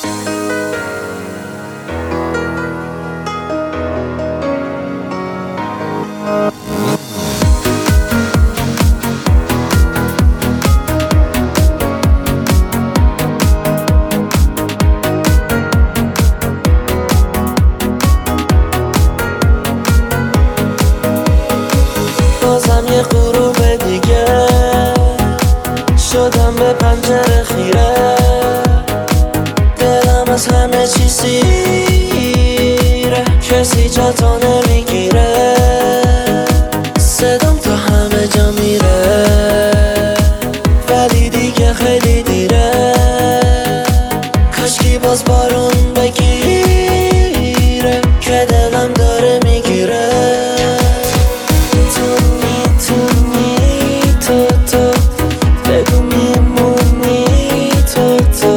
بازم یه غروب دیگه شدم به پنجره خیره، دلم از همه چی سیره، کسی جا تو نمیگیره، صدام تا همه جا میره ولی دیگه خیلی دیره، کاشکی باز بارون بگیره که دلم داره میگیره. بگو میمونی تو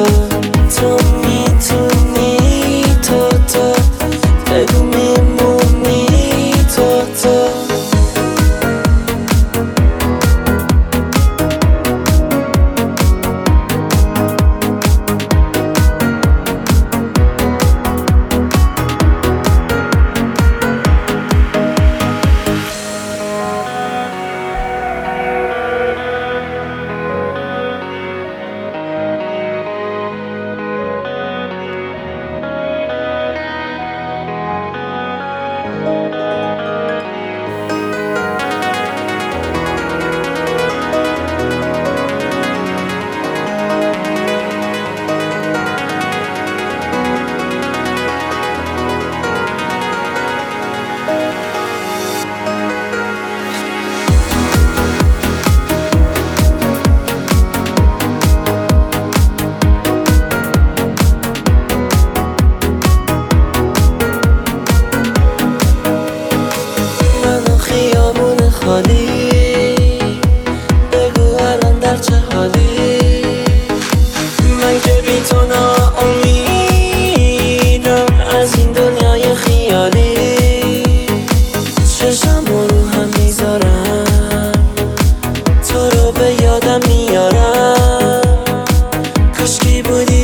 میتونی تو بگو میمونی تو بگو الان در چه حالی، من که بی تو ناامیدم از این دنیای خیالی، چشم رو هم میذارم تو رو به یادم میارم، کاشکی بودی